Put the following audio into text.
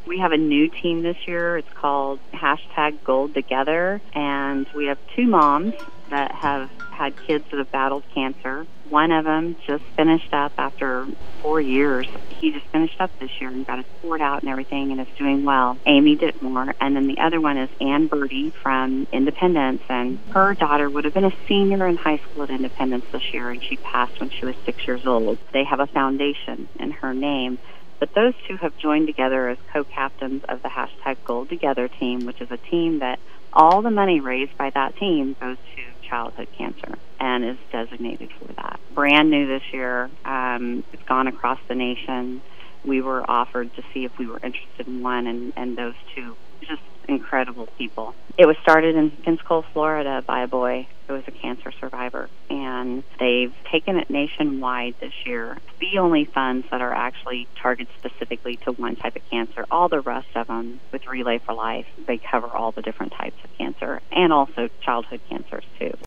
We have a new team this year. It's called #GoldTogether, and we have 2 moms that have had kids that have battled cancer. One of them just finished up after 4 years. He just finished up this year and got his board out and everything and is doing well. Amy Ditmore. And then the other one is Ann Birdie from Independence, and her daughter would have been a senior in high school at Independence this year, and she passed when she was 6 years old. They have a foundation in her name. But those 2 have joined together as co-captains of the #GoldTogether team, which is a team that all the money raised by that team goes to childhood cancer and is designated for that. Brand new this year. It's gone across the nation. We were offered to see if we were interested in one, and those 2, just incredible people. It was started in Pensacola, Florida by a boy who was a cancer survivor, and they've taken it nationwide this year. It's the only funds that are actually targeted specifically to one type of cancer. All the rest of them, with Relay for Life, they cover all the different types of cancer and also childhood cancers too.